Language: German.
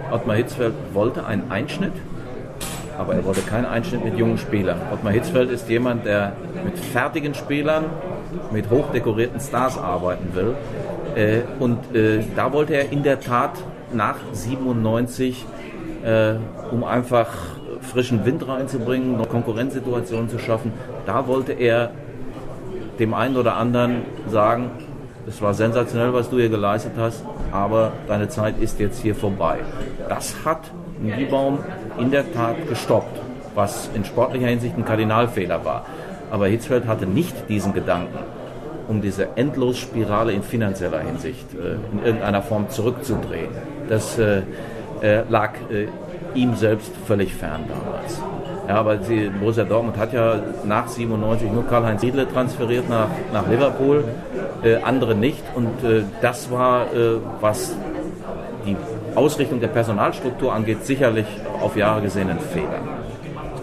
Ottmar Hitzfeld wollte einen Einschnitt, aber er wollte keinen Einschnitt mit jungen Spielern. Ottmar Hitzfeld ist jemand, der mit fertigen Spielern, mit hochdekorierten Stars arbeiten will. Da wollte er in der Tat nach 97, um einfach frischen Wind reinzubringen, noch Konkurrenzsituationen zu schaffen, da wollte er dem einen oder anderen sagen, es war sensationell, was du hier geleistet hast, aber deine Zeit ist jetzt hier vorbei. Das hat Niebaum in der Tat gestoppt, was in sportlicher Hinsicht ein Kardinalfehler war. Aber Hitzfeld hatte nicht diesen Gedanken, um diese Endlosspirale in finanzieller Hinsicht in irgendeiner Form zurückzudrehen. Das lag ihm selbst völlig fern damals. Ja, aber Borussia Dortmund hat ja nach 97 nur Karl-Heinz Riedle transferiert nach Liverpool, andere nicht. Und das war, was die Ausrichtung der Personalstruktur angeht, sicherlich auf Jahre gesehen ein Fehler.